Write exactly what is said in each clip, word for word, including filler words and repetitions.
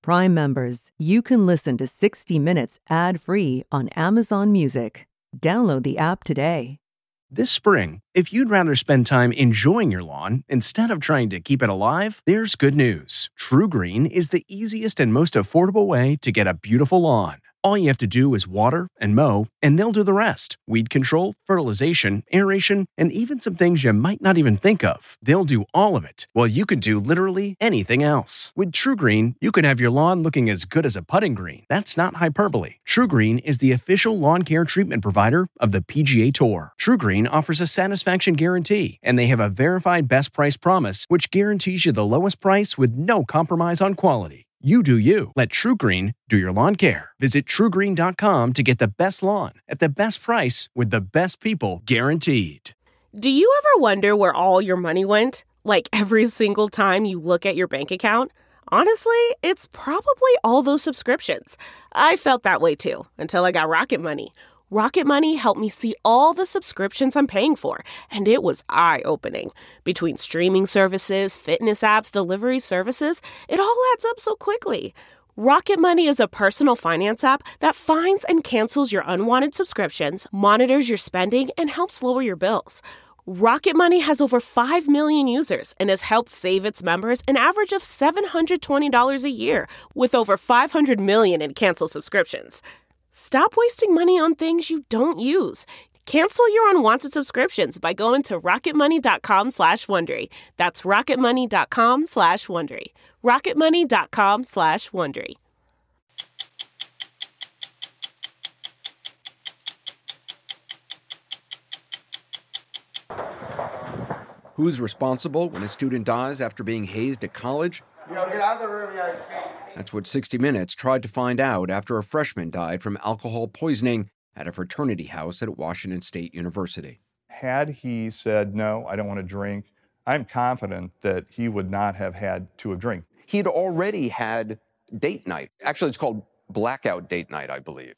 Prime members, you can listen to sixty minutes ad-free on Amazon Music. Download the app today. This spring, if you'd rather spend time enjoying your lawn instead of trying to keep it alive, there's good news. TruGreen is the easiest and most affordable way to get a beautiful lawn. All you have to do is water and mow, and they'll do the rest. Weed control, fertilization, aeration, and even some things you might not even think of. They'll do all of it, while you can do literally anything else. With TruGreen, you can have your lawn looking as good as a putting green. That's not hyperbole. TruGreen is the official lawn care treatment provider of the P G A Tour. TruGreen offers a satisfaction guarantee, and they have a verified best price promise, which guarantees you the lowest price with no compromise on quality. You do you. Let TruGreen do your lawn care. Visit True Green dot com to get the best lawn at the best price with the best people guaranteed. Do you ever wonder where all your money went? Like every single time you look at your bank account? Honestly, it's probably all those subscriptions. I felt that way too, until I got Rocket Money. Rocket Money helped me see all the subscriptions I'm paying for, and it was eye-opening. Between streaming services, fitness apps, delivery services, it all adds up so quickly. Rocket Money is a personal finance app that finds and cancels your unwanted subscriptions, monitors your spending, and helps lower your bills. Rocket Money has over five million users and has helped save its members an average of seven hundred twenty dollars a year, with over five hundred million in canceled subscriptions. Stop wasting money on things you don't use. Cancel your unwanted subscriptions by going to rocketmoney.com slash Wondery. That's rocketmoney.com slash Wondery. rocketmoney.com slash Wondery. Who's responsible when a student dies after being hazed at college? Yo, get out of the room, yo. That's what sixty minutes tried to find out after a freshman died from alcohol poisoning at a fraternity house at Washington State University. Had he said, no, I don't want to drink, I'm confident that he would not have had to have drank. He'd already had date night. Actually, it's called blackout date night, I believe.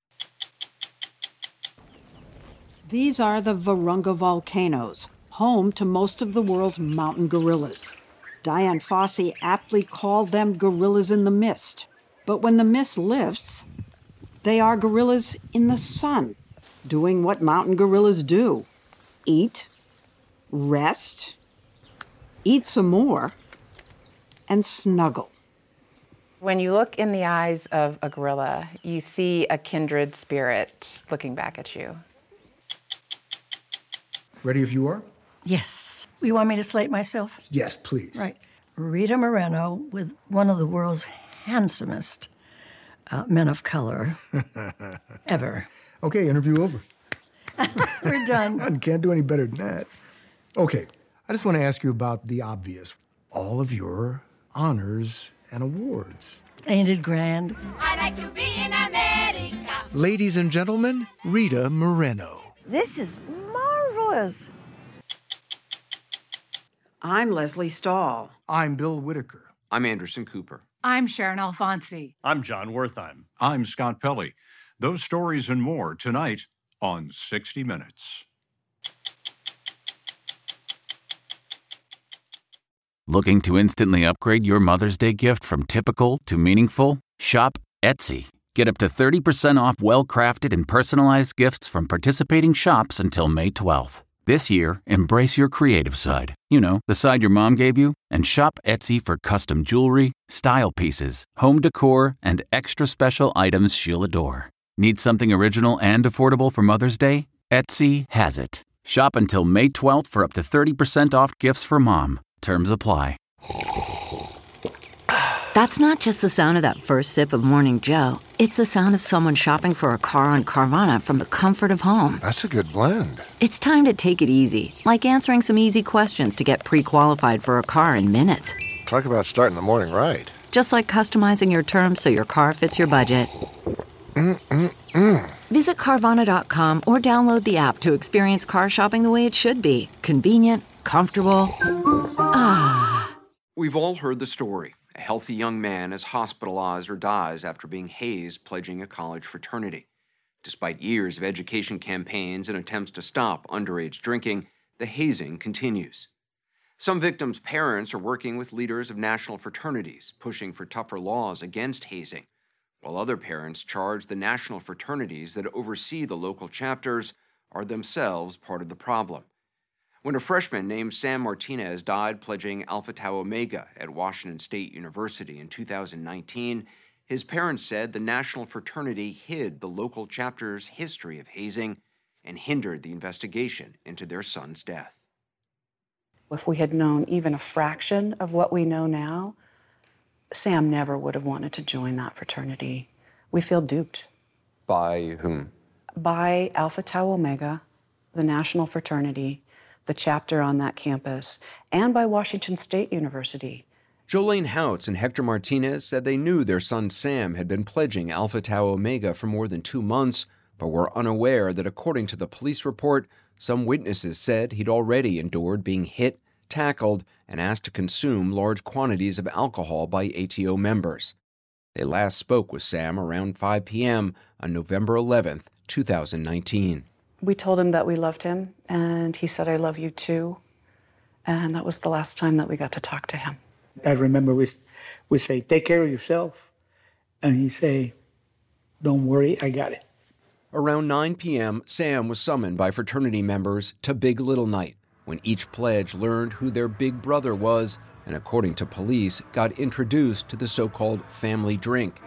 These are the Virunga volcanoes, home to most of the world's mountain gorillas. Dian Fossey aptly called them gorillas in the mist. But when the mist lifts, they are gorillas in the sun, doing what mountain gorillas do. Eat, rest, eat some more, and snuggle. When you look in the eyes of a gorilla, you see a kindred spirit looking back at you. Ready if you are? Yes. You want me to slate myself? Yes, please. Right. Rita Moreno with one of the world's handsomest uh, men of color ever. Okay, interview over. We're done. Can't do any better than that. Okay, I just want to ask you about the obvious. All of your honors and awards. Ain't it grand? I like to be in America. Ladies and gentlemen, Rita Moreno. This is marvelous. I'm Leslie Stahl. I'm Bill Whitaker. I'm Anderson Cooper. I'm Sharon Alfonsi. I'm John Wertheim. I'm Scott Pelley. Those stories and more tonight on sixty minutes. Looking to instantly upgrade your Mother's Day gift from typical to meaningful? Shop Etsy. Get up to thirty percent off well-crafted and personalized gifts from participating shops until May twelfth. This year, embrace your creative side. You know, the side your mom gave you. And shop Etsy for custom jewelry, style pieces, home decor, and extra special items she'll adore. Need something original and affordable for Mother's Day? Etsy has it. Shop until May twelfth for up to thirty percent off gifts for mom. Terms apply. That's not just the sound of that first sip of Morning Joe. It's the sound of someone shopping for a car on Carvana from the comfort of home. That's a good blend. It's time to take it easy, like answering some easy questions to get pre-qualified for a car in minutes. Talk about starting the morning right. Just like customizing your terms so your car fits your budget. Mm-mm-mm. Visit Carvana dot com or download the app to experience car shopping the way it should be. Convenient, comfortable. Ah. We've all heard the story. A healthy young man is hospitalized or dies after being hazed pledging a college fraternity. Despite years of education campaigns and attempts to stop underage drinking, the hazing continues. Some victims' parents are working with leaders of national fraternities, pushing for tougher laws against hazing, while other parents charge the national fraternities that oversee the local chapters are themselves part of the problem. When a freshman named Sam Martinez died pledging Alpha Tau Omega at Washington State University in two thousand nineteen, his parents said the national fraternity hid the local chapter's history of hazing and hindered the investigation into their son's death. If we had known even a fraction of what we know now, Sam never would have wanted to join that fraternity. We feel duped. By whom? By Alpha Tau Omega, the national fraternity, the chapter on that campus, and by Washington State University. Jolene Houts and Hector Martinez said they knew their son Sam had been pledging Alpha Tau Omega for more than two months, but were unaware that according to the police report, some witnesses said he'd already endured being hit, tackled, and asked to consume large quantities of alcohol by A T O members. They last spoke with Sam around five p.m. on November eleventh, two thousand nineteen. We told him that we loved him, and he said, "I love you too." And that was the last time that we got to talk to him. I remember we, we say, "Take care of yourself." And he say, "Don't worry, I got it." Around nine p.m., Sam was summoned by fraternity members to Big Little Night, when each pledge learned who their big brother was and, according to police, got introduced to the so-called family drink.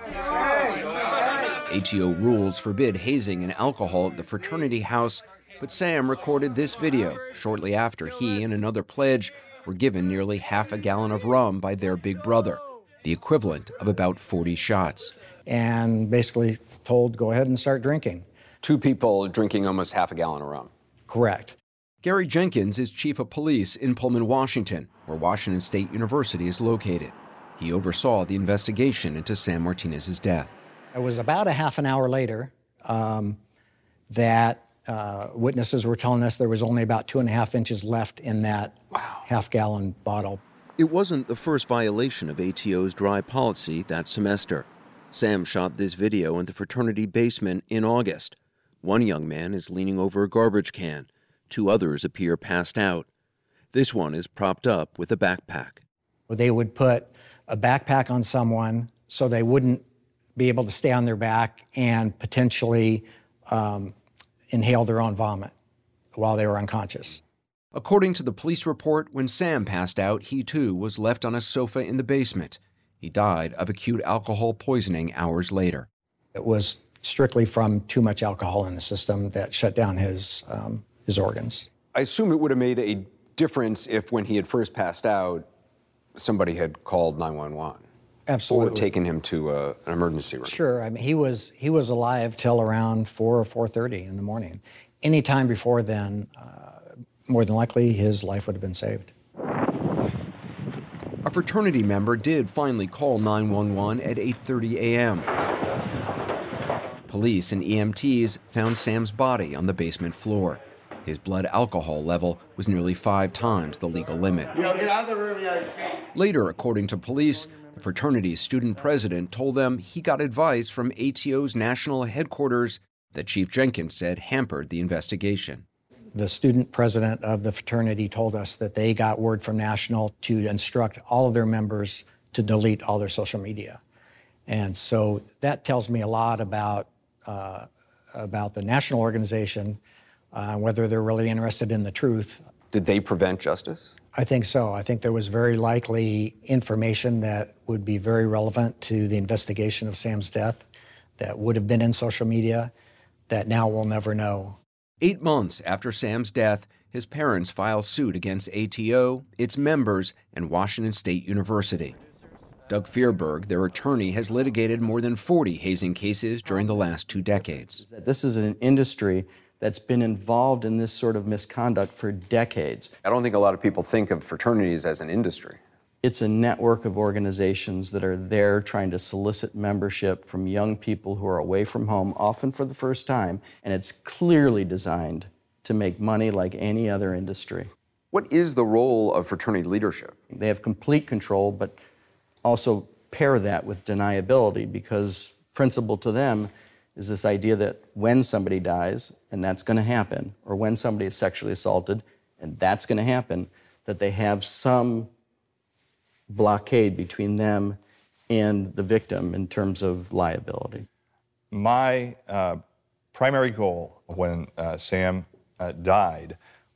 A T O rules forbid hazing and alcohol at the fraternity house, but Sam recorded this video shortly after he and another pledge were given nearly half a gallon of rum by their big brother, the equivalent of about forty shots. And basically told, go ahead and start drinking. Two people drinking almost half a gallon of rum. Correct. Gary Jenkins is chief of police in Pullman, Washington, where Washington State University is located. He oversaw the investigation into Sam Martinez's death. It was about a half an hour later um, that uh, witnesses were telling us there was only about two and a half inches left in that wow. half-gallon bottle. It wasn't the first violation of A T O's dry policy that semester. Sam shot this video in the fraternity basement in August. One young man is leaning over a garbage can. Two others appear passed out. This one is propped up with a backpack. They would put a backpack on someone so they wouldn't be able to stay on their back and potentially um, inhale their own vomit while they were unconscious. According to the police report, when Sam passed out, he too was left on a sofa in the basement. He died of acute alcohol poisoning hours later. It was strictly from too much alcohol in the system that shut down his um, his organs. I assume it would have made a difference if, when he had first passed out, somebody had called nine one one. Absolutely. Or taken him to a, an emergency room. Sure. I mean, he was he was alive till around four or four thirty in the morning. Any time before then, uh, more than likely, his life would have been saved. A fraternity member did finally call nine one one at eight thirty a.m. Police and E M Ts found Sam's body on the basement floor. His blood alcohol level was nearly five times the legal limit. Yo, get out of the room, yo. Later, according to police, the fraternity's student president told them he got advice from A T O's national headquarters that Chief Jenkins said hampered the investigation. The student president of the fraternity told us that they got word from National to instruct all of their members to delete all their social media. And so that tells me a lot about, uh, about the national organization, uh, whether they're really interested in the truth. Did they prevent justice? I think so. I think there was very likely information that would be very relevant to the investigation of Sam's death that would have been in social media that now we'll never know. Eight months after Sam's death, his parents filed suit against A T O, its members, and Washington State University. Doug Fearberg, their attorney, has litigated more than forty hazing cases during the last two decades. This is an industry that's been involved in this sort of misconduct for decades. I don't think a lot of people think of fraternities as an industry. It's a network of organizations that are there trying to solicit membership from young people who are away from home, often for the first time, and it's clearly designed to make money like any other industry. What is the role of fraternity leadership? They have complete control, but also pair that with deniability, because principal to them is this idea that when somebody dies, and that's going to happen, or when somebody is sexually assaulted, and that's going to happen, that they have some blockade between them and the victim in terms of liability. My uh, primary goal when uh, Sam uh, died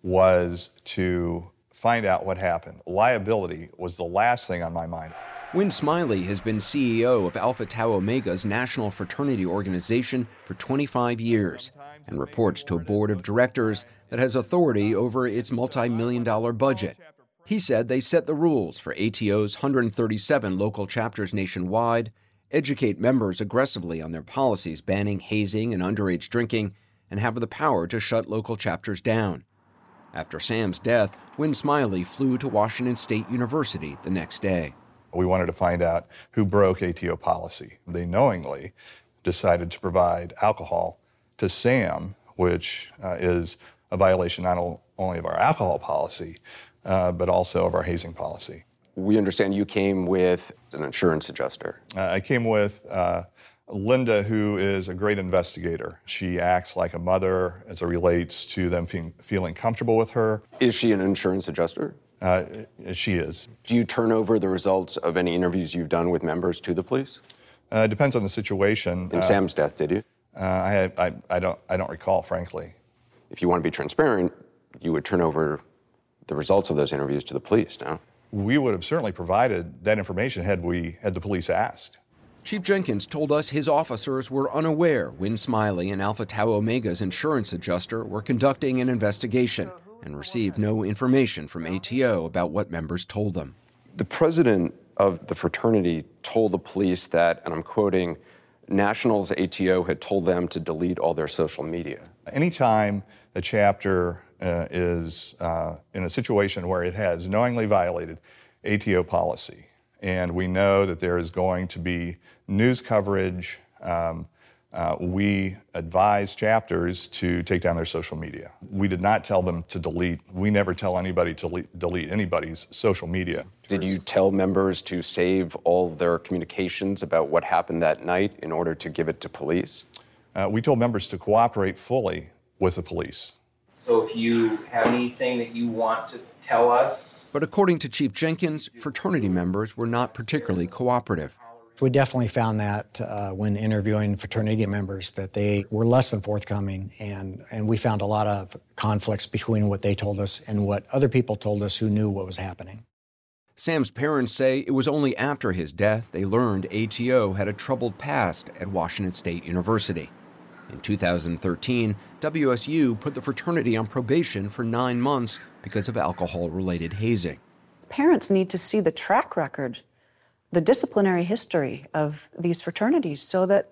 was to find out what happened. Liability was the last thing on my mind. Wynne Smiley has been C E O of Alpha Tau Omega's national fraternity organization for twenty-five years and reports to a board of directors that has authority over its multi-million dollar budget. He said they set the rules for A T O's one hundred thirty-seven local chapters nationwide, educate members aggressively on their policies banning hazing and underage drinking, and have the power to shut local chapters down. After Sam's death, Wynne Smiley flew to Washington State University the next day. We wanted to find out who broke A T O policy. They knowingly decided to provide alcohol to Sam, which uh, is a violation not only of our alcohol policy, uh, but also of our hazing policy. We understand you came with an insurance adjuster. Uh, I came with uh, Linda, who is a great investigator. She acts like a mother as it relates to them fe- feeling comfortable with her. Is she an insurance adjuster? Uh, she is. Do you turn over the results of any interviews you've done with members to the police? Uh, it depends on the situation. In uh, Sam's death, did you? Uh, I, I, I don't, I don't recall, frankly. If you want to be transparent, you would turn over the results of those interviews to the police, no? We would have certainly provided that information had we had the police asked. Chief Jenkins told us his officers were unaware Wynne Smiley and Alpha Tau Omega's insurance adjuster were conducting an investigation and received no information from A T O about what members told them. The president of the fraternity told the police that, and I'm quoting, Nationals A T O had told them to delete all their social media. Anytime a chapter uh, is uh, in a situation where it has knowingly violated A T O policy, and we know that there is going to be news coverage, um, uh, we advise chapters to take down their social media. We did not tell them to delete. We never tell anybody to le- delete anybody's social media. Did you tell members to save all their communications about what happened that night in order to give it to police? Uh, we told members to cooperate fully with the police. So if you have anything that you want to tell us? But according to Chief Jenkins, fraternity members were not particularly cooperative. We definitely found that uh, when interviewing fraternity members that they were less than forthcoming, and, and we found a lot of conflicts between what they told us and what other people told us who knew what was happening. Sam's parents say it was only after his death they learned A T O had a troubled past at Washington State University. In two thousand thirteen, W S U put the fraternity on probation for nine months because of alcohol-related hazing. Parents need to see the track record, the disciplinary history of these fraternities so that,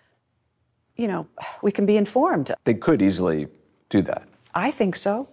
you know, we can be informed. They could easily do that. I think so.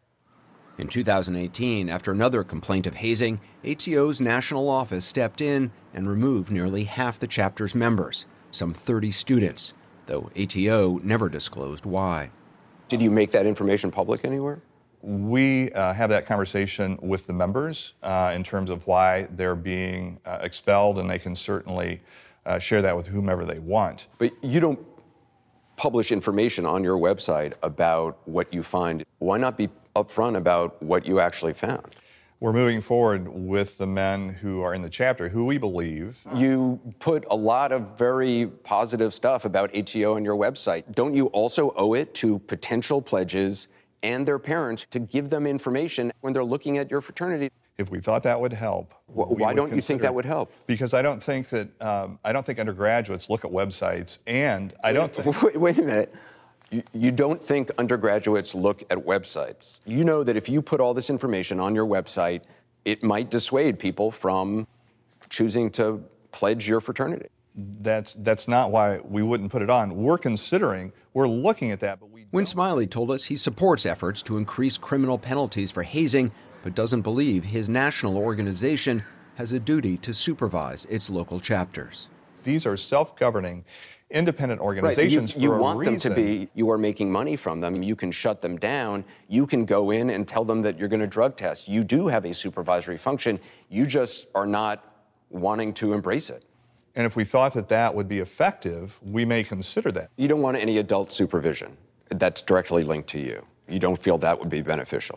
In two thousand eighteen, after another complaint of hazing, A T O's national office stepped in and removed nearly half the chapter's members, some thirty students, though A T O never disclosed why. Did you make that information public anywhere? We uh, have that conversation with the members uh, in terms of why they're being uh, expelled, and they can certainly uh, share that with whomever they want. But you don't publish information on your website about what you find. Why not be upfront about what you actually found? We're moving forward with the men who are in the chapter, who we believe. You put a lot of very positive stuff about A T O on your website. Don't you also owe it to potential pledges and their parents to give them information when they're looking at your fraternity? If we thought that would help. Why don't you think that would help? Because I don't think that, um, I don't think undergraduates look at websites, and I don't think... Wait, wait a minute. You, you don't think undergraduates look at websites. You know that if you put all this information on your website, it might dissuade people from choosing to pledge your fraternity. That's that's not why we wouldn't put it on. We're considering, we're looking at that, but we Wynne Smiley told us he supports efforts to increase criminal penalties for hazing, but doesn't believe his national organization has a duty to supervise its local chapters. These are self-governing, independent organizations right. you, you for a want reason. them to be, you are making money from them. You can shut them down. You can go in and tell them that you're going to drug test. You do have a supervisory function. You just are not wanting to embrace it. And if we thought that that would be effective, we may consider that. You don't want any adult supervision that's directly linked to you. You don't feel that would be beneficial.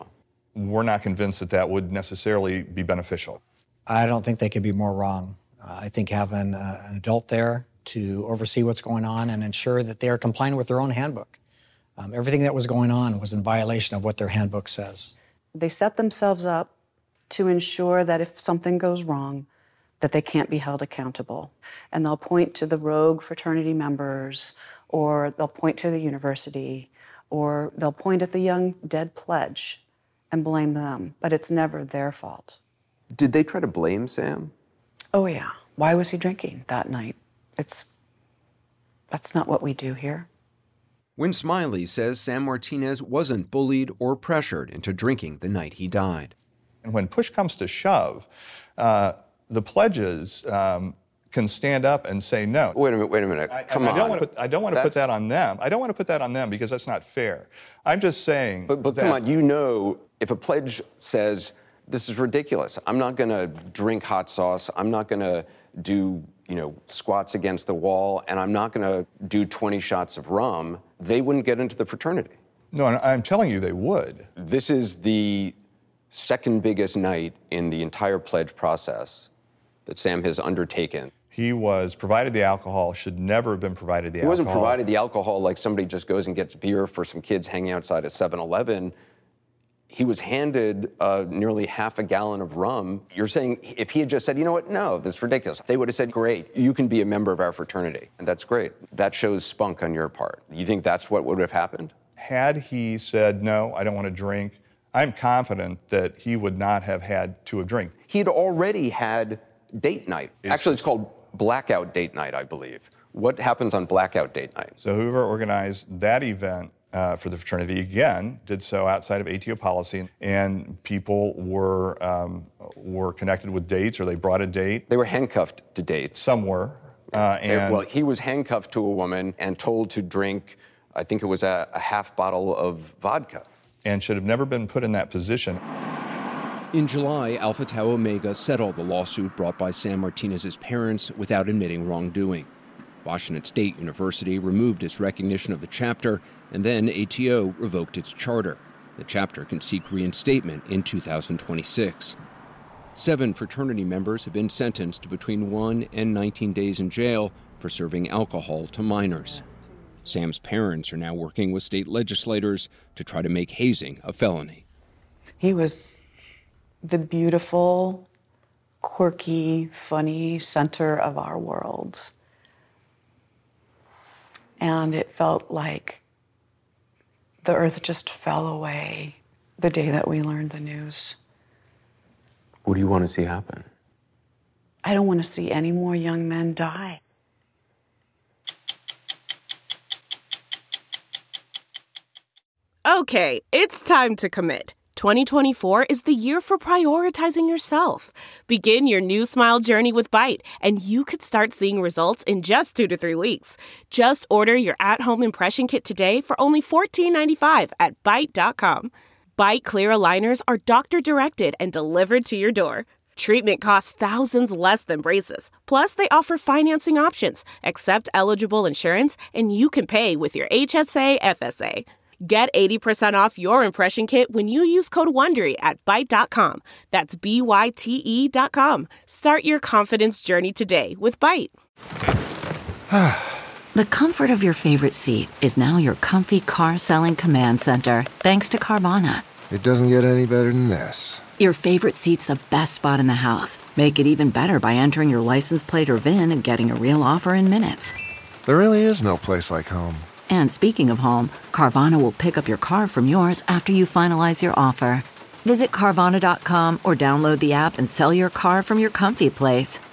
we're not convinced that that would necessarily be beneficial. I don't think they could be more wrong. Uh, I think having uh, an adult there to oversee what's going on and ensure that they are complying with their own handbook. Um, everything that was going on was in violation of what their handbook says. They set themselves up to ensure that if something goes wrong, that they can't be held accountable. And they'll point to the rogue fraternity members, or they'll point to the university, or they'll point at the young dead pledge and blame them, but it's never their fault. Did they try to blame Sam? Oh yeah, why was he drinking that night? It's, that's not what we do here. Wynn Smiley says Sam Martinez wasn't bullied or pressured into drinking the night he died. And when push comes to shove, uh, the pledges um, can stand up and say no. Wait a minute, wait a minute, I, come I, I on. don't want to put, I don't want to put that on them. I don't want to put that on them because that's not fair. I'm just saying But, but that, come on, you know, if a pledge says, this is ridiculous, I'm not going to drink hot sauce, I'm not going to do, you know, squats against the wall, and I'm not going to do twenty shots of rum, they wouldn't get into the fraternity. No, I'm telling you they would. This is the second biggest night in the entire pledge process that Sam has undertaken. He was provided the alcohol, should never have been provided the he alcohol. He wasn't provided the alcohol like somebody just goes and gets beer for some kids hanging outside of seven eleven. He was handed uh, nearly half a gallon of rum. You're saying if he had just said, you know what, no, this is ridiculous, they would have said, great, you can be a member of our fraternity. And that's great. That shows spunk on your part. You think that's what would have happened? Had he said, no, I don't want to drink, I'm confident that he would not have had to have drank. He'd already had date night. It's, Actually, it's called blackout date night, I believe. What happens on blackout date night? So whoever organized that event uh, for the fraternity, again, did so outside of A T O policy, and people were, um, were connected with dates, or they brought a date. They were handcuffed to dates. Some were. Uh, and well, he was handcuffed to a woman and told to drink, I think it was a, a half bottle of vodka. And should have never been put in that position. In July, Alpha Tau Omega settled the lawsuit brought by Sam Martinez's parents without admitting wrongdoing. Washington State University removed its recognition of the chapter, and then A T O revoked its charter. The chapter can seek reinstatement in two thousand twenty-six. Seven fraternity members have been sentenced to between one and nineteen days in jail for serving alcohol to minors. Sam's parents are now working with state legislators to try to make hazing a felony. He was the beautiful, quirky, funny center of our world. And it felt like the earth just fell away the day that we learned the news. What do you want to see happen? I don't want to see any more young men die. Okay, it's time to commit. twenty twenty-four is the year for prioritizing yourself. Begin your new smile journey with Byte, and you could start seeing results in just two to three weeks. Just order your at-home impression kit today for only fourteen ninety-five at Byte dot com. Byte Clear aligners are doctor-directed and delivered to your door. Treatment costs thousands less than braces. Plus, they offer financing options, accept eligible insurance, and you can pay with your H S A F S A. Get eighty percent off your impression kit when you use code WONDERY at Byte dot com. That's B Y T E dot com. Start your confidence journey today with Byte. The comfort of your favorite seat is now your comfy car selling command center, thanks to Carvana. It doesn't get any better than this. Your favorite seat's the best spot in the house. Make it even better by entering your license plate or V I N and getting a real offer in minutes. There really is no place like home. And speaking of home, Carvana will pick up your car from yours after you finalize your offer. Visit Carvana dot com or download the app and sell your car from your comfy place.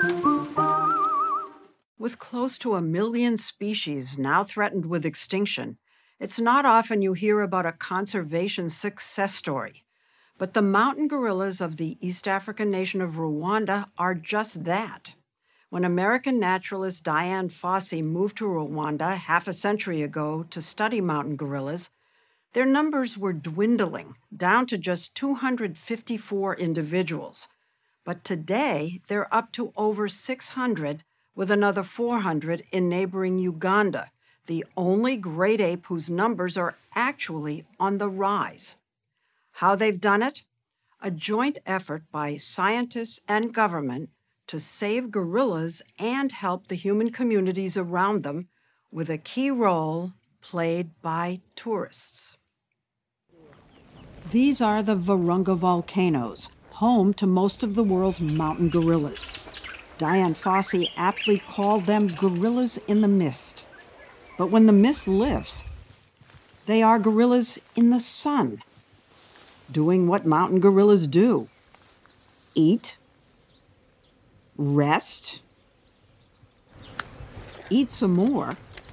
With close to a million species now threatened with extinction, it's not often you hear about a conservation success story. But the mountain gorillas of the East African nation of Rwanda are just that. When American naturalist Dian Fossey moved to Rwanda half a century ago to study mountain gorillas, their numbers were dwindling down to just two hundred fifty-four individuals. But today, they're up to over six hundred, with another four hundred in neighboring Uganda, the only great ape whose numbers are actually on the rise. How they've done it? A joint effort by scientists and government to save gorillas and help the human communities around them, with a key role played by tourists. These are the Virunga volcanoes, home to most of the world's mountain gorillas. Dian Fossey aptly called them gorillas in the mist. But when the mist lifts, they are gorillas in the sun, doing what mountain gorillas do: eat, rest, eat some more,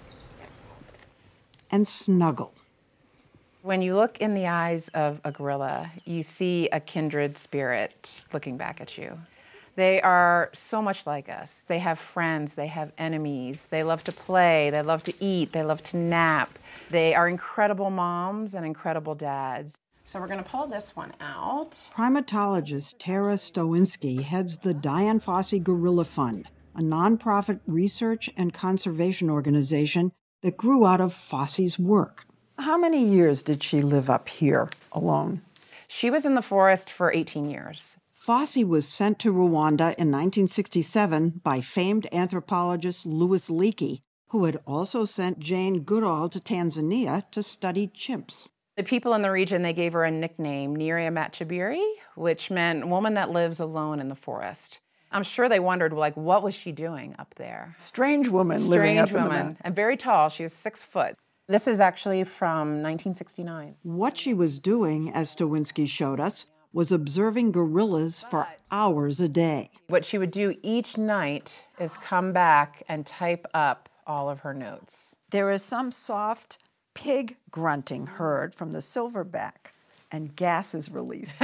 and snuggle. When you look in the eyes of a gorilla, you see a kindred spirit looking back at you. They are so much like us. They have friends, they have enemies, they love to play, they love to eat, they love to nap. They are incredible moms and incredible dads. So we're going to pull this one out. Primatologist Tara Stowinski heads the Dian Fossey Gorilla Fund, a nonprofit research and conservation organization that grew out of Fossey's work. How many years did she live up here alone? She was in the forest for eighteen years. Fossey was sent to Rwanda in nineteen sixty-seven by famed anthropologist Louis Leakey, who had also sent Jane Goodall to Tanzania to study chimps. The people in the region, they gave her a nickname, Niria Machibiri, which meant woman that lives alone in the forest. I'm sure they wondered, like, what was she doing up there? Strange woman Strange living up woman. in the mountain. And very tall. She was six foot. This is actually from nineteen sixty-nine. What she was doing, as Stowinski showed us, was observing gorillas for hours a day. What she would do each night is come back and type up all of her notes. There is some soft pig grunting heard from the silverback, and gas is released.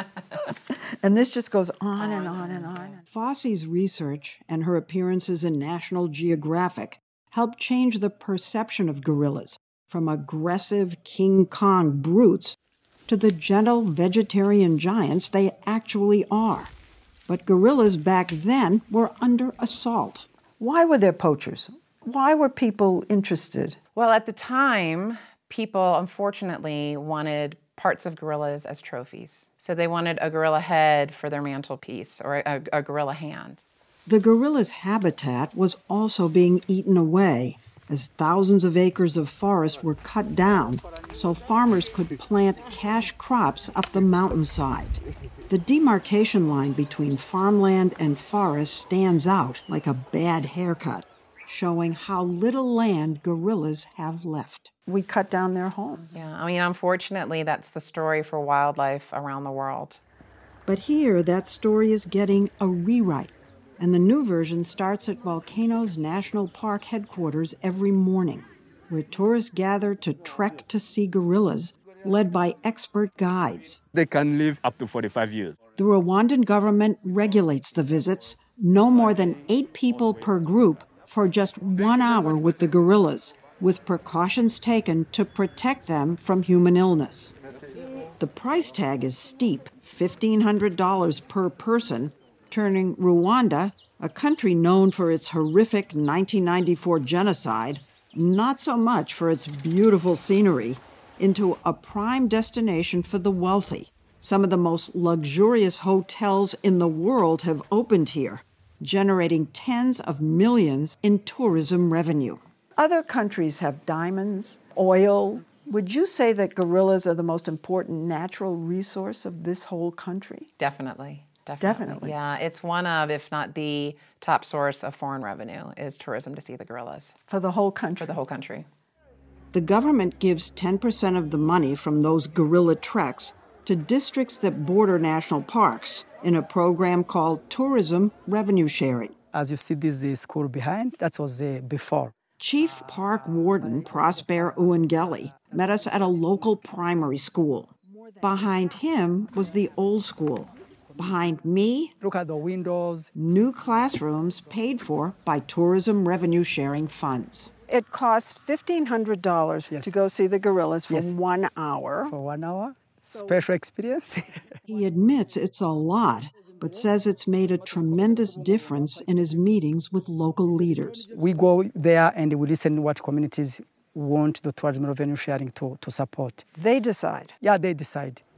And this just goes on and on and on. Fossey's research and her appearances in National Geographic helped change the perception of gorillas from aggressive King Kong brutes to the gentle vegetarian giants they actually are. But gorillas back then were under assault. Why were there poachers? Why were people interested? Well, at the time, people unfortunately wanted parts of gorillas as trophies. So they wanted a gorilla head for their mantelpiece or a, a gorilla hand. The gorilla's habitat was also being eaten away as thousands of acres of forest were cut down so farmers could plant cash crops up the mountainside. The demarcation line between farmland and forest stands out like a bad haircut, showing how little land gorillas have left. We cut down their homes. Yeah, I mean, unfortunately, that's the story for wildlife around the world. But here, that story is getting a rewrite, and the new version starts at Volcanoes National Park headquarters every morning, where tourists gather to trek to see gorillas, led by expert guides. They can live up to forty-five years. The Rwandan government regulates the visits, no more than eight people per group for just one hour with the gorillas, with precautions taken to protect them from human illness. The price tag is steep, fifteen hundred dollars per person, turning Rwanda, a country known for its horrific nineteen ninety-four genocide, not so much for its beautiful scenery, into a prime destination for the wealthy. Some of the most luxurious hotels in the world have opened here, generating tens of millions in tourism revenue. Other countries have diamonds, oil. Would you say that gorillas are the most important natural resource of this whole country? Definitely. Definitely. Definitely. Yeah, it's one of, if not the top source of foreign revenue, is tourism to see the gorillas. For the whole country? For the whole country. The government gives ten percent of the money from those gorilla treks to districts that border national parks in a program called Tourism Revenue Sharing. As you see this uh, school behind, that was uh, before. Chief Park Warden Prosper Uwangeli met us at a local primary school. Behind him was the old school. Behind me, look at the windows. New classrooms paid for by tourism revenue sharing funds. It costs fifteen hundred dollars yes. to go see the gorillas for yes. one hour. For one hour? Special experience. He admits it's a lot, but says it's made a tremendous difference in his meetings with local leaders. We go there and we listen what communities want the tourism revenue sharing to, to support. They decide? Yeah, they decide.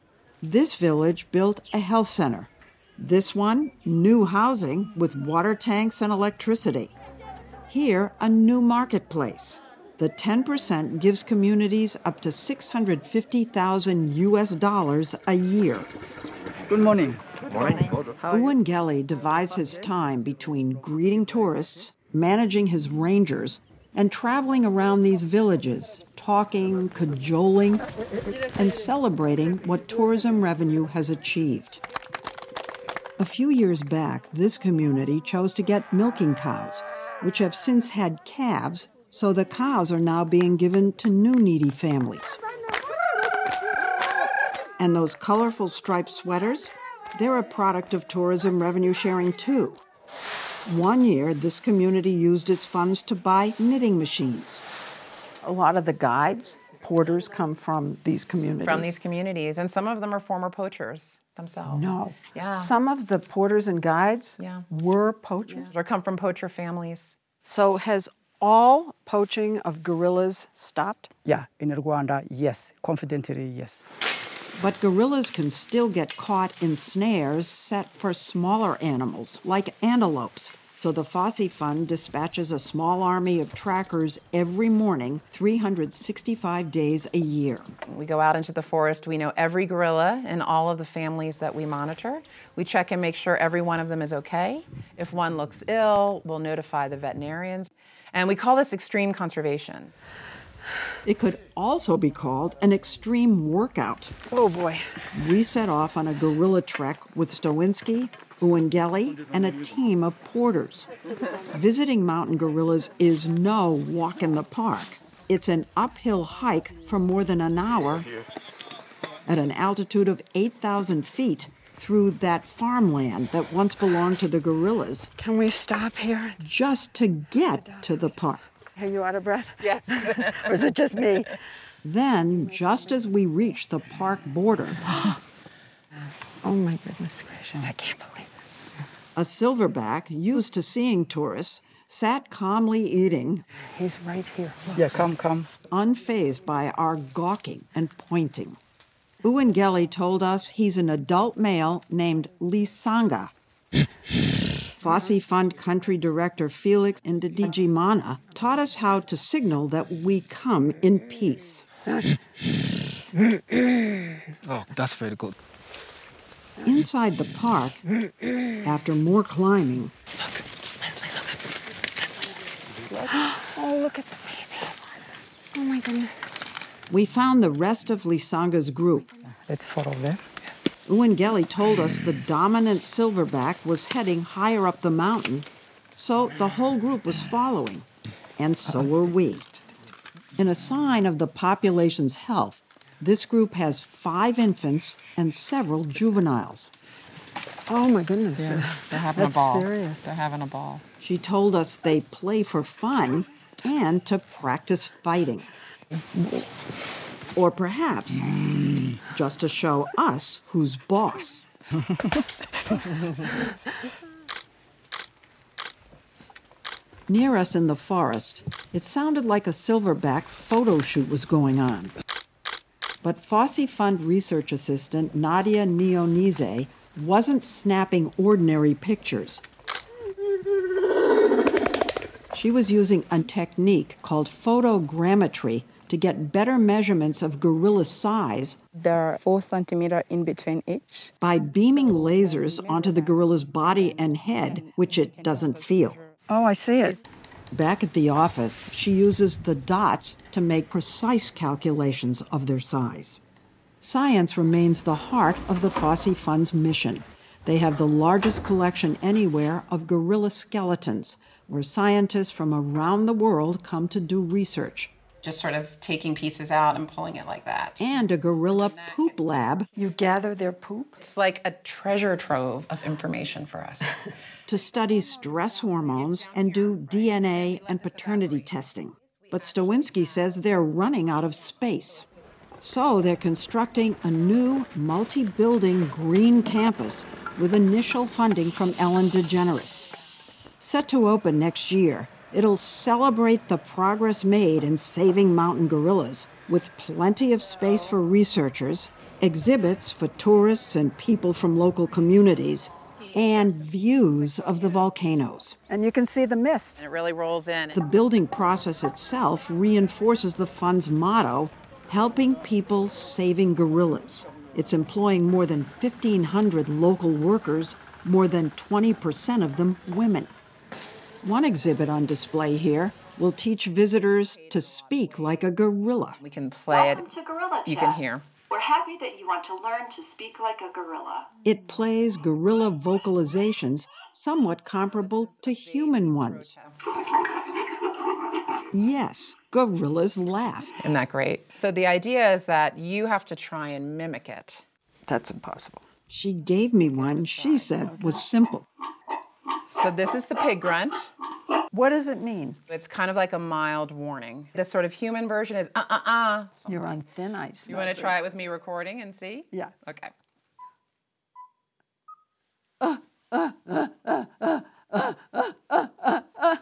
This village built a health center. This one, new housing with water tanks and electricity. Here, a new marketplace. The ten percent gives communities up to six hundred fifty thousand U S dollars a year. Good morning. Ewan Gelly divides his time between greeting tourists, managing his rangers, and traveling around these villages, talking, cajoling, and celebrating what tourism revenue has achieved. A few years back, this community chose to get milking cows, which have since had calves, so the cows are now being given to new needy families. And those colorful striped sweaters? They're a product of tourism revenue sharing, too. One year, this community used its funds to buy knitting machines. A lot of the guides, porters, come from these communities. From these communities, and some of them are former poachers themselves. No. Yeah. Some of the porters and guides yeah. were poachers. Yeah. Or come from poacher families. So has all poaching of gorillas stopped? Yeah, in Rwanda, yes. Confidently, yes. But gorillas can still get caught in snares set for smaller animals, like antelopes. So the Fosse Fund dispatches a small army of trackers every morning, three hundred sixty-five days a year. We go out into the forest. We know every gorilla and all of the families that we monitor. We check and make sure every one of them is okay. If one looks ill, we'll notify the veterinarians. And we call this extreme conservation. It could also be called an extreme workout. Oh, boy. We set off on a gorilla trek with Stowinski, Ewan Gelly, and a team of porters. Visiting mountain gorillas is no walk in the park. It's an uphill hike for more than an hour at an altitude of eight thousand feet through that farmland that once belonged to the gorillas. Can we stop here? Just to get to the park. Are you out of breath? Yes. Or is it just me? Then, just as we reach the park border... Oh, my goodness gracious, I can't believe it. A silverback, used to seeing tourists, sat calmly eating. He's right here. Yeah, come, come. Unfazed by our gawking and pointing. Ewan Gelly told us he's an adult male named Lisanga. Fosse Fund Country Director Felix Ndidijimana taught us how to signal that we come in peace. Oh, that's very good. Inside the park, after more climbing... Look, Leslie, look at Leslie. Oh, look at the baby. Oh, my goodness. We found the rest of Lisanga's group. Let's follow them. Ewan Gelly told us the dominant silverback was heading higher up the mountain, so the whole group was following, and so were we. In a sign of the population's health, this group has five infants and several juveniles. Oh, my goodness. Yeah, they're having That's a ball. serious. They're having a ball. She told us they play for fun and to practice fighting. Or perhaps just to show us who's boss. Near us in the forest, it sounded like a silverback photo shoot was going on. But Fosse Fund research assistant Nadia Nionize wasn't snapping ordinary pictures. She was using a technique called photogrammetry to get better measurements of gorilla size. There are four centimeters in between each. By beaming lasers onto the gorilla's body and head, which it doesn't feel. Oh, I see it. Back at the office, she uses the dots to make precise calculations of their size. Science remains the heart of the Fosse Fund's mission. They have the largest collection anywhere of gorilla skeletons, where scientists from around the world come to do research. Just sort of taking pieces out and pulling it like that. And a gorilla poop lab. You gather their poop? It's like a treasure trove of information for us. To study stress hormones and do D N A and paternity testing. But Stowinski says they're running out of space. So they're constructing a new multi-building green campus with initial funding from Ellen DeGeneres. Set to open next year, it'll celebrate the progress made in saving mountain gorillas with plenty of space for researchers exhibits for tourists and people from local communities, and views of the volcanoes. And you can see the mist. And it really rolls in. The building process itself reinforces the fund's motto, helping people, saving gorillas. It's employing more than fifteen hundred local workers, more than twenty percent of them women. One exhibit on display here will teach visitors to speak like a gorilla. We can play Welcome it. to Gorilla You Chat. can hear. We're happy that you want to learn to speak like a gorilla. It plays gorilla vocalizations somewhat comparable to human ones. Yes, gorillas laugh. Isn't that great? So the idea is that you have to try and mimic it. That's impossible. She gave me one she said was simple. So this is the pig grunt. What does it mean? It's kind of like a mild warning. The sort of human version is uh-uh-uh. You're on thin ice. You want to try it with me recording and see? Yeah. Okay. Uh, uh, uh, uh, uh, uh, uh, uh, uh.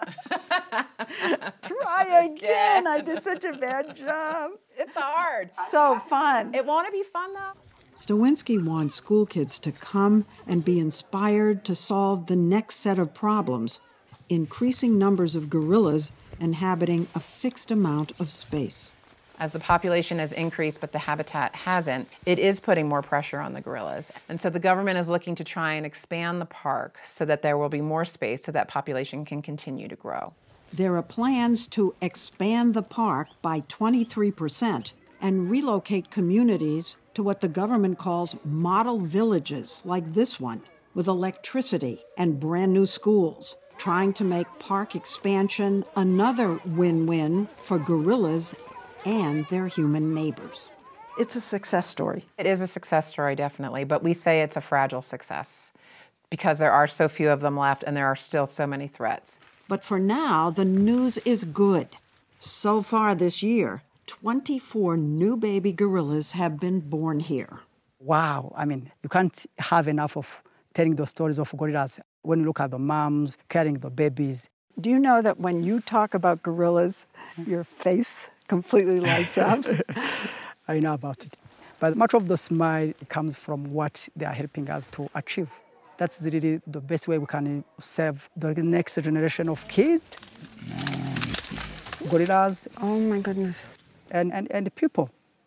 Try again. I did such a bad job. It's hard. So fun. It won't it be fun, though? Stawinski wants school kids to come and be inspired to solve the next set of problems, increasing numbers of gorillas inhabiting a fixed amount of space. As the population has increased but the habitat hasn't, it is putting more pressure on the gorillas. And so the government is looking to try and expand the park so that there will be more space so that population can continue to grow. There are plans to expand the park by twenty-three percent and relocate communities to what the government calls model villages like this one, with electricity and brand new schools, trying to make park expansion another win-win for gorillas and their human neighbors. It's a success story. It is a success story, definitely, but we say it's a fragile success because there are so few of them left and there are still so many threats. But for now, the news is good. So far this year, twenty-four new baby gorillas have been born here. Wow, I mean, you can't have enough of telling those stories of gorillas when you look at the moms carrying the babies. Do you know that when you talk about gorillas, your face completely lights up? I know about it. But much of the smile comes from what they are helping us to achieve. That's really the best way we can serve the next generation of kids, gorillas. Oh my goodness. And, and, and people.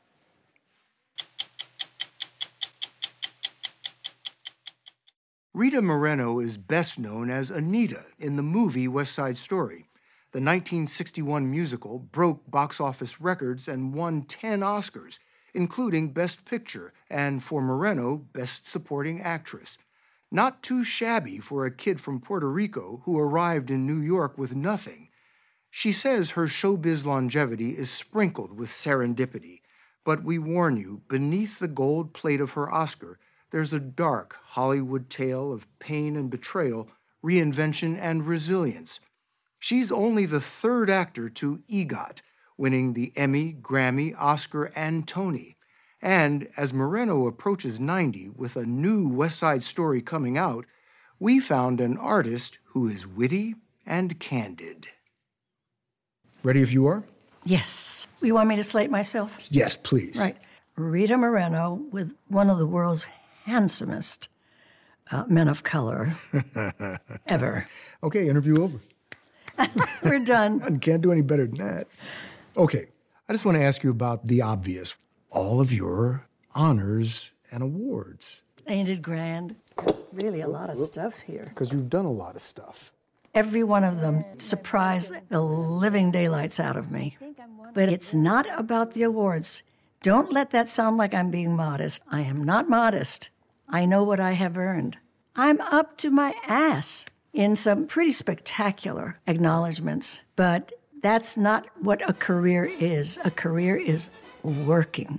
Rita Moreno is best known as Anita in the movie West Side Story. The nineteen sixty-one musical broke box office records and won ten Oscars, including Best Picture and, for Moreno, Best Supporting Actress. Not too shabby for a kid from Puerto Rico who arrived in New York with nothing. She says her showbiz longevity is sprinkled with serendipity, but we warn you, beneath the gold plate of her Oscar, there's a dark Hollywood tale of pain and betrayal, reinvention and resilience. She's only the third actor to EGOT, winning the Emmy, Grammy, Oscar, and Tony. And as Moreno approaches ninety with a new West Side Story coming out, we found an artist who is witty and candid. Ready if you are? Yes. You want me to slate myself? Yes, please. Right. Rita Moreno with one of the world's handsomest uh, men of color ever. Okay, interview over. We're done. You can't do any better than that. Okay, I just want to ask you about the obvious. All of your honors and awards. Ain't it grand? There's really a lot of stuff here. Because you've done a lot of stuff. Every one of them surprised the living daylights out of me. But it's not about the awards. Don't let that sound like I'm being modest. I am not modest. I know what I have earned. I'm up to my ass in some pretty spectacular acknowledgments, but that's not what a career is. A career is working.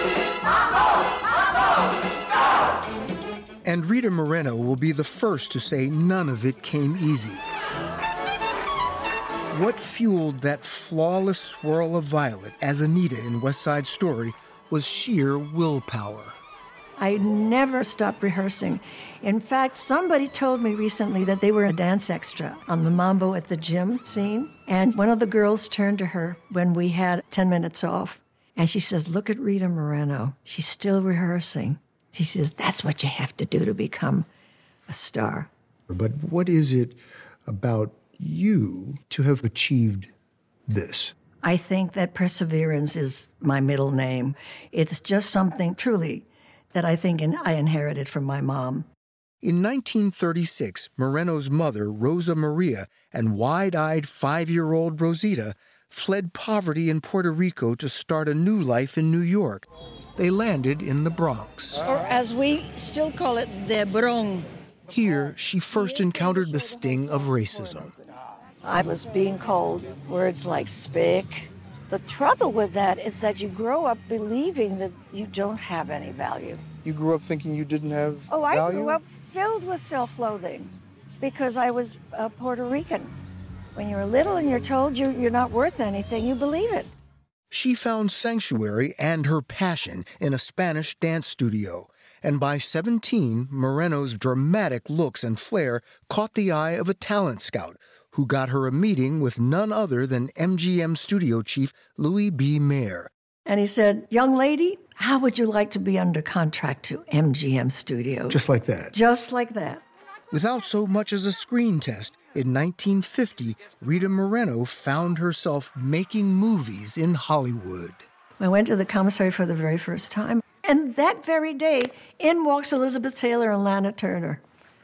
And Rita Moreno will be the first to say none of it came easy. What fueled that flawless swirl of violet as Anita in West Side Story was sheer willpower. I never stopped rehearsing. In fact, somebody told me recently that they were a dance extra on the Mambo at the Gym scene, and one of the girls turned to her when we had ten minutes off, And she says, look at Rita Moreno. She's still rehearsing. She says, that's what you have to do to become a star. But what is it about you to have achieved this? I think that perseverance is my middle name. It's just something, truly, that I think in, I inherited from my mom. In nineteen thirty-six, Moreno's mother, Rosa Maria, and wide-eyed five-year-old Rosita fled poverty in Puerto Rico to start a new life in New York. They landed in the Bronx. Or as we still call it, the Bronx. Here, she first encountered the sting of racism. I was being called words like spick. The trouble with that is that you grow up believing that you don't have any value. You grew up thinking you didn't have Oh, I value? grew up filled with self-loathing because I was uh, Puerto Rican. When you're little and you're told you, you're not worth anything, you believe it. She found sanctuary and her passion in a Spanish dance studio. And by seventeen, Moreno's dramatic looks and flair caught the eye of a talent scout who got her a meeting with none other than M G M studio chief Louis B. Mayer. And he said, young lady, how would you like to be under contract to M G M Studios? Just like that. Just like that. Without so much as a screen test, in nineteen fifty, Rita Moreno found herself making movies in Hollywood. I went to the commissary for the very first time, and that very day, in walks Elizabeth Taylor and Lana Turner.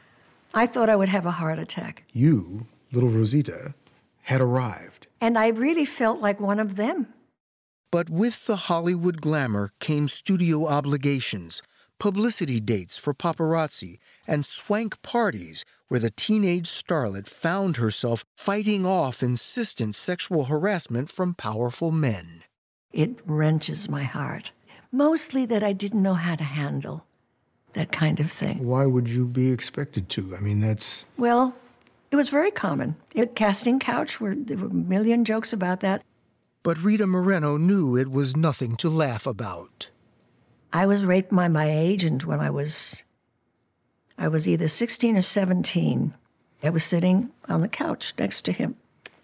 I thought I would have a heart attack. You, little Rosita, had arrived. And I really felt like one of them. But with the Hollywood glamour came studio obligations, publicity dates for paparazzi, and swank parties where the teenage starlet found herself fighting off insistent sexual harassment from powerful men. It wrenches my heart. Mostly that I didn't know how to handle that kind of thing. Why would you be expected to? I mean, that's... Well, it was very common. At Casting Couch, where there were a million jokes about that. But Rita Moreno knew it was nothing to laugh about. I was raped by my agent when I was, I was either sixteen or seventeen. I was sitting on the couch next to him.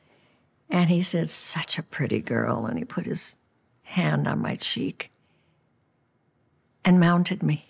And he said, such a pretty girl. And he put his hand on my cheek and mounted me.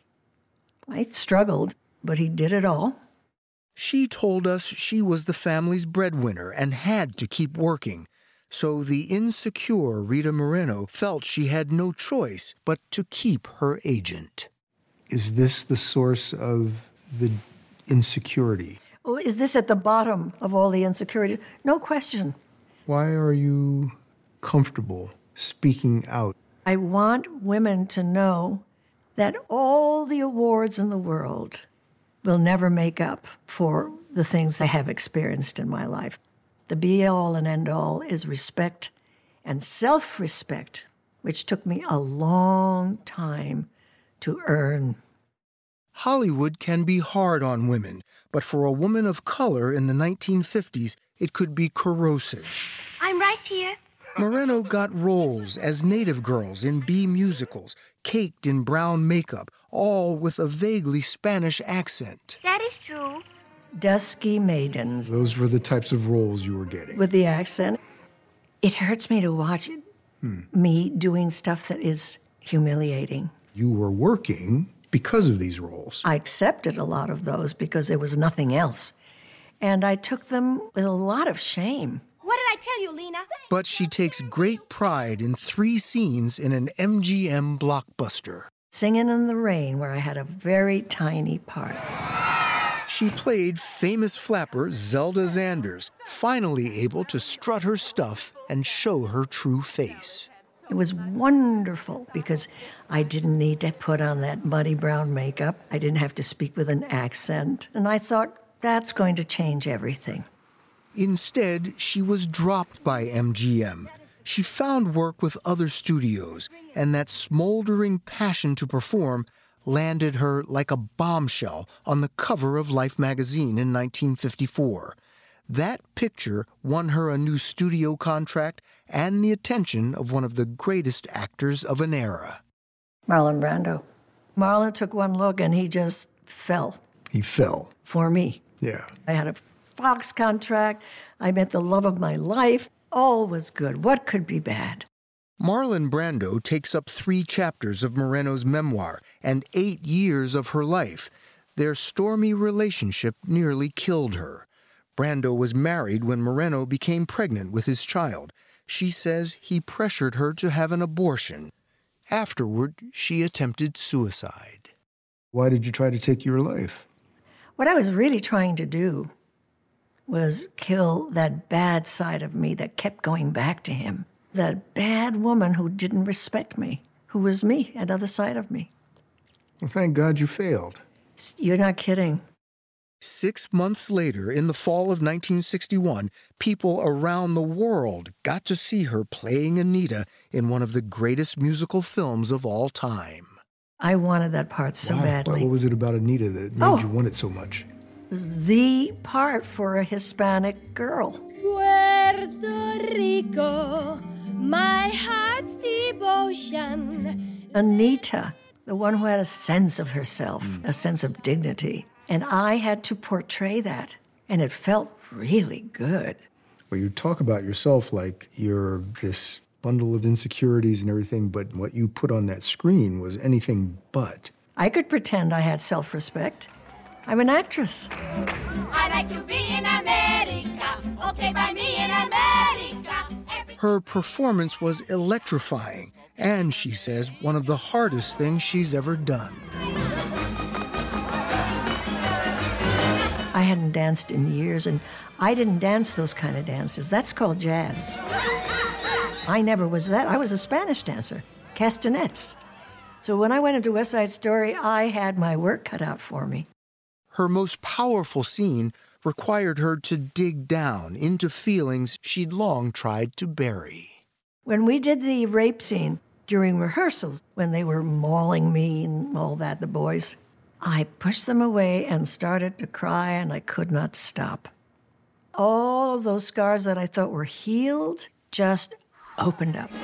I struggled, but he did it all. She told us she was the family's breadwinner and had to keep working. So the insecure Rita Moreno felt she had no choice but to keep her agent. Is this the source of the insecurity? Oh, is this at the bottom of all the insecurity? No question. Why are you comfortable speaking out? I want women to know that all the awards in the world will never make up for the things I have experienced in my life. The be-all and end-all is respect and self-respect, which took me a long time to earn. Hollywood can be hard on women, but for a woman of color in the nineteen fifties, it could be corrosive. I'm right here. Moreno got roles as native girls in B musicals, caked in brown makeup, all with a vaguely Spanish accent. That is true. Dusky maidens. Those were the types of roles you were getting. With the accent. It hurts me to watch it, hmm. me doing stuff that is humiliating. You were working because of these roles. I accepted a lot of those because there was nothing else. And I took them with a lot of shame. What did I tell you, Lena? But she takes great pride in three scenes in an M G M blockbuster. Singing in the Rain, where I had a very tiny part. She played famous flapper Zelda Zanders, finally able to strut her stuff and show her true face. It was wonderful because I didn't need to put on that muddy brown makeup. I didn't have to speak with an accent. And I thought, that's going to change everything. Instead, she was dropped by M G M. She found work with other studios, and that smoldering passion to perform landed her like a bombshell on the cover of Life magazine in nineteen fifty-four. That picture won her a new studio contract and the attention of one of the greatest actors of an era. Marlon Brando. Marlon took one look and he just fell. He fell. For me. Yeah. I had a Fox contract. I met the love of my life. All was good. What could be bad? Marlon Brando takes up three chapters of Moreno's memoir and eight years of her life. Their stormy relationship nearly killed her. Brando was married when Moreno became pregnant with his child. She says he pressured her to have an abortion. Afterward, she attempted suicide. Why did you try to take your life? What I was really trying to do was kill that bad side of me that kept going back to him. That bad woman who didn't respect me, who was me, another side of me. Well, thank God you failed. You're not kidding. Six months later, in the fall of nineteen sixty-one, people around the world got to see her playing Anita in one of the greatest musical films of all time. I wanted that part so Why? badly. What was it about Anita that made Oh. you want it so much? It was the part for a Hispanic girl. Puerto Rico, my heart's devotion. Anita, the one who had a sense of herself, a sense of dignity. And I had to portray that, and it felt really good. Well, you talk about yourself like you're this bundle of insecurities and everything, but what you put on that screen was anything but. I could pretend I had self-respect. I'm an actress. I like to be in America, okay by me in America. Her performance was electrifying, and she says one of the hardest things she's ever done. I hadn't danced in years, and I didn't dance those kind of dances. That's called jazz. I never was that. I was a Spanish dancer, castanets. So when I went into West Side Story, I had my work cut out for me. Her most powerful scene required her to dig down into feelings she'd long tried to bury. When we did the rape scene during rehearsals, when they were mauling me and all that, the boys, I pushed them away and started to cry, and I could not stop. All of those scars that I thought were healed just opened up.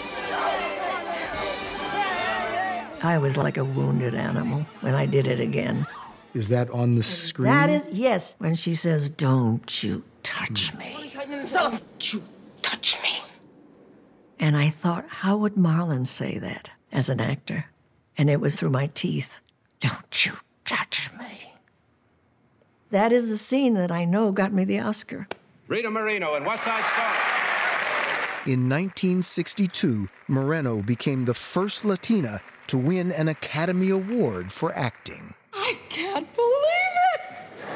I was like a wounded animal when I did it again. Is that on the screen? That is, yes, when she says, "Don't you touch me." Don't you touch me. And I thought, how would Marlon say that as an actor? And it was through my teeth. Don't you touch me. That is the scene that I know got me the Oscar. Rita Moreno in West Side Story. In nineteen sixty-two, Moreno became the first Latina to win an Academy Award for acting. I can't believe it.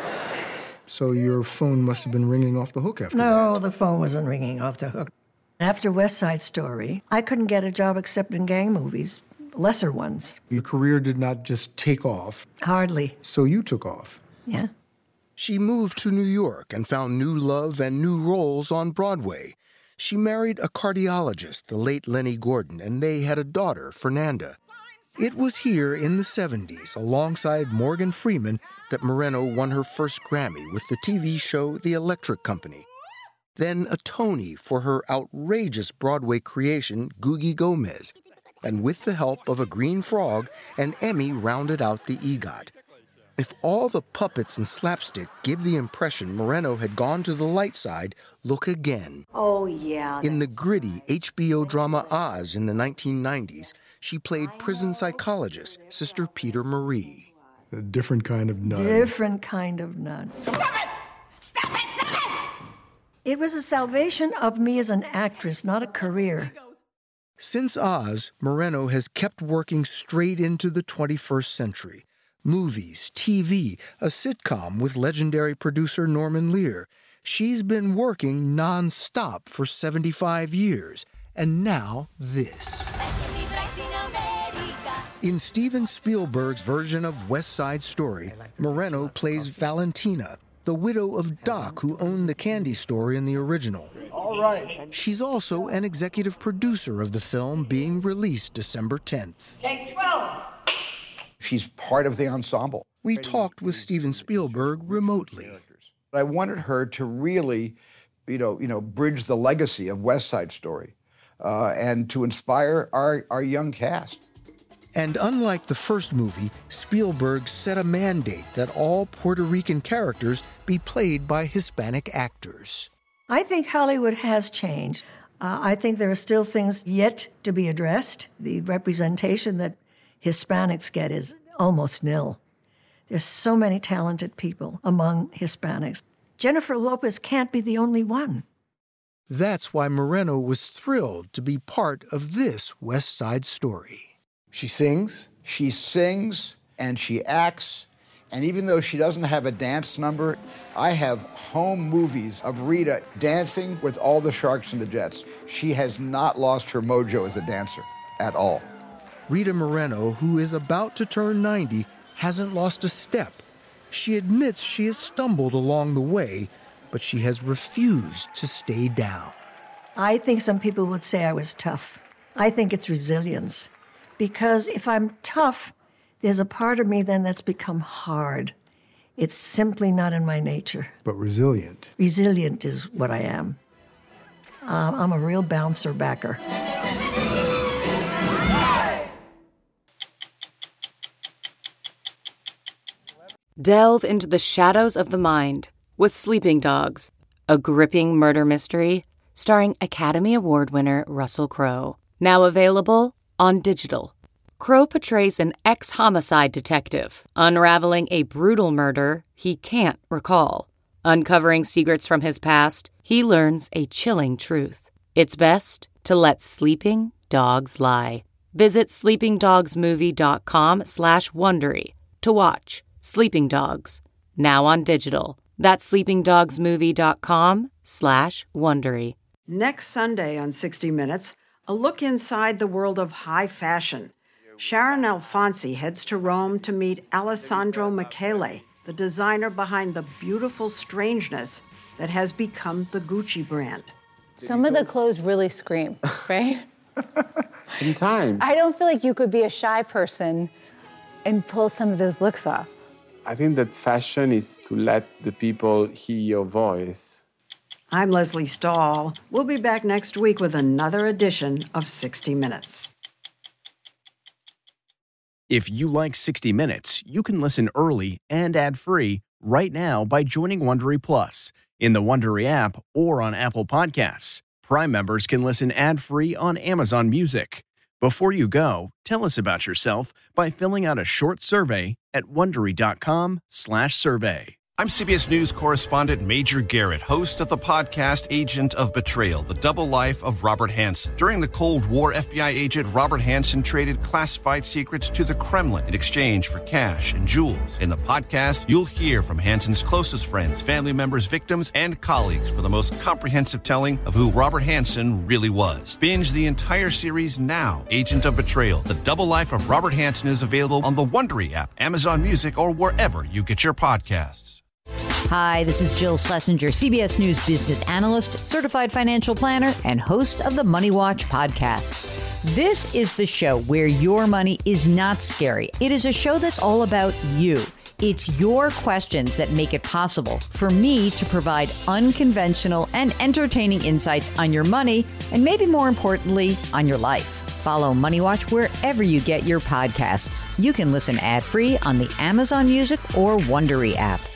So your phone must have been ringing off the hook after that. No, the phone wasn't ringing off the hook. After West Side Story, I couldn't get a job except in gang movies, lesser ones. Your career did not just take off. Hardly. So you took off. Yeah. She moved to New York and found new love and new roles on Broadway. She married a cardiologist, the late Lenny Gordon, and they had a daughter, Fernanda. It was here in the seventies, alongside Morgan Freeman, that Moreno won her first Grammy with the T V show The Electric Company. Then a Tony for her outrageous Broadway creation, Googie Gomez. And with the help of a green frog, an Emmy rounded out the EGOT. If all the puppets and slapstick give the impression Moreno had gone to the light side, look again. Oh, yeah. In the gritty H B O drama Oz in the nineteen nineties, she played prison psychologist, Sister Peter Marie. A different kind of nun. Different kind of nun. Stop it! Stop it! Stop it! It was a salvation of me as an actress, not a career. Since Oz, Moreno has kept working straight into the twenty-first century. Movies, T V, a sitcom with legendary producer Norman Lear. She's been working non-stop for seventy-five years. And now this. In Steven Spielberg's version of West Side Story, Moreno plays Valentina, the widow of Doc, who owned the candy store in the original. All right. She's also an executive producer of the film being released December tenth. Take twelve. She's part of the ensemble. We talked with Steven Spielberg remotely. I wanted her to really, you know, you know, bridge the legacy of West Side Story uh, and to inspire our, our young cast. And unlike the first movie, Spielberg set a mandate that all Puerto Rican characters be played by Hispanic actors. I think Hollywood has changed. Uh, I think there are still things yet to be addressed. The representation that Hispanics get is almost nil. There's so many talented people among Hispanics. Jennifer Lopez can't be the only one. That's why Moreno was thrilled to be part of this West Side Story. She sings, she sings, and she acts. And even though she doesn't have a dance number, I have home movies of Rita dancing with all the Sharks and the Jets. She has not lost her mojo as a dancer at all. Rita Moreno, who is about to turn ninety, hasn't lost a step. She admits she has stumbled along the way, but she has refused to stay down. I think some people would say I was tough. I think it's resilience. Because if I'm tough, there's a part of me then that's become hard. It's simply not in my nature. But resilient. Resilient is what I am. Uh, I'm a real bouncer backer. Delve into the shadows of the mind with Sleeping Dogs, a gripping murder mystery starring Academy Award winner Russell Crowe. Now available on digital. Crowe portrays an ex-homicide detective, unraveling a brutal murder he can't recall. Uncovering secrets from his past, he learns a chilling truth. It's best to let sleeping dogs lie. Visit sleepingdogsmovie.com slash Wondery to watch Sleeping Dogs, now on digital. That's sleepingdogsmovie.com slash Wondery. Next Sunday on sixty minutes, a look inside the world of high fashion. Sharon Alfonsi heads to Rome to meet Alessandro Michele, the designer behind the beautiful strangeness that has become the Gucci brand. Some of the clothes really scream, right? Sometimes. I don't feel like you could be a shy person and pull some of those looks off. I think that fashion is to let the people hear your voice. I'm Leslie Stahl. We'll be back next week with another edition of sixty minutes. If you like sixty minutes, you can listen early and ad-free right now by joining Wondery Plus in the Wondery app or on Apple Podcasts. Prime members can listen ad-free on Amazon Music. Before you go, tell us about yourself by filling out a short survey at Wondery.com slash survey. I'm C B S News correspondent Major Garrett, host of the podcast Agent of Betrayal, The Double Life of Robert Hanssen. During the Cold War, F B I agent Robert Hanssen traded classified secrets to the Kremlin in exchange for cash and jewels. In the podcast, you'll hear from Hanssen's closest friends, family members, victims, and colleagues for the most comprehensive telling of who Robert Hanssen really was. Binge the entire series now. Agent of Betrayal, The Double Life of Robert Hanssen is available on the Wondery app, Amazon Music, or wherever you get your podcasts. Hi, this is Jill Schlesinger, C B S News business analyst, certified financial planner, and host of the Money Watch podcast. This is the show where your money is not scary. It is a show that's all about you. It's your questions that make it possible for me to provide unconventional and entertaining insights on your money, and maybe more importantly, on your life. Follow Money Watch wherever you get your podcasts. You can listen ad-free on the Amazon Music or Wondery app.